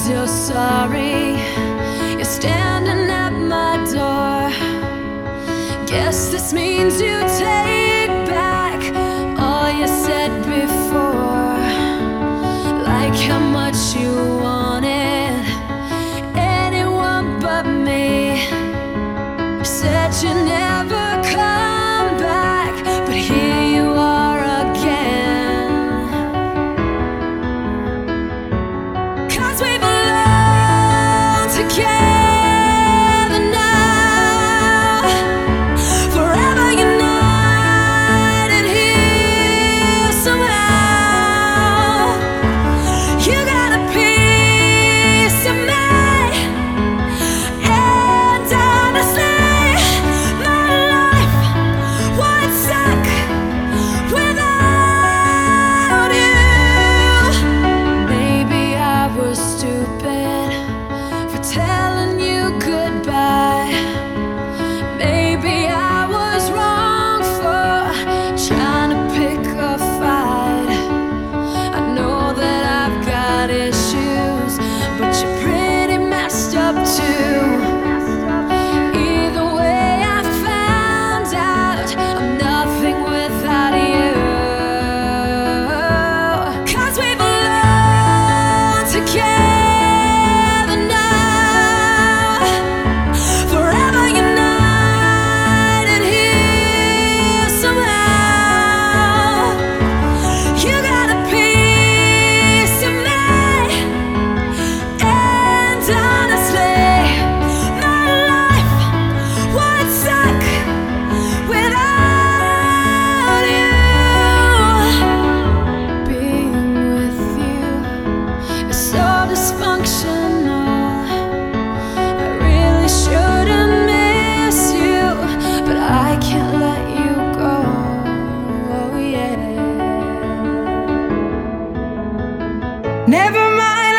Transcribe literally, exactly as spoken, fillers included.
you're sorry. You're standing at my door. Guess this means you take back all you said before. Like how much you wanted anyone but me. You said you never come back, but here you are again. 'Cause we belong together now, forever united here somehow. You got a piece of me, and honestly, my life would suck without you. Maybe I was stupid for telling you goodbye. Maybe I was wrong for trying to pick a fight. I know that I've got issues, but you're pretty messed up too. Either way, I found out I'm nothing without you. 'Cause we belong together now, forever united here somehow. You got a piece of me, and honestly, my life would suck without you. Being with you is so dysfunctional. I really shouldn't miss you, but I can't let you go. Oh yeah. Never mind,